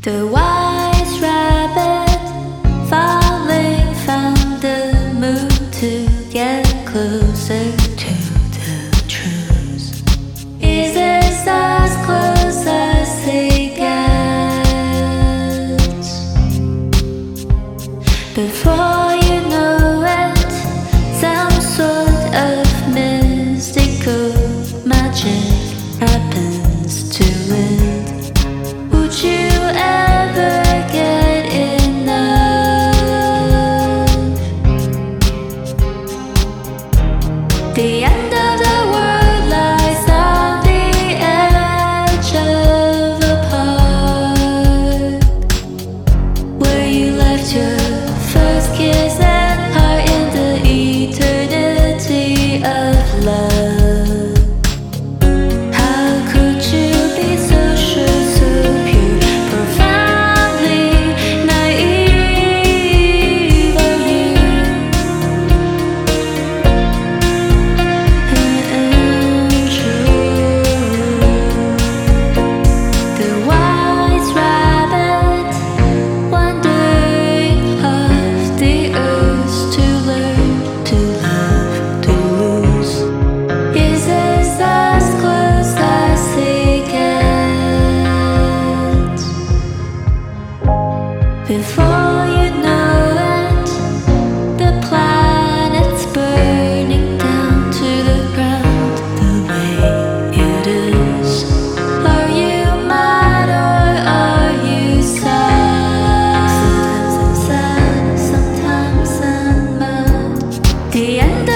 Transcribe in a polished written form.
The wise rabbit finally found the moon to get closer to the truth. Is this as close as he gets? Before you know it, some sort of mystical magic happens to it. Would you ever get enough? The end of the world lies on the edge of a park, where you left your first kiss and heart in the eternity of love. Before you know it, the planet's burning down to the ground the way it is. Are you mad or are you sad? Sometimes I'm sad, sometimes I'm mad. The end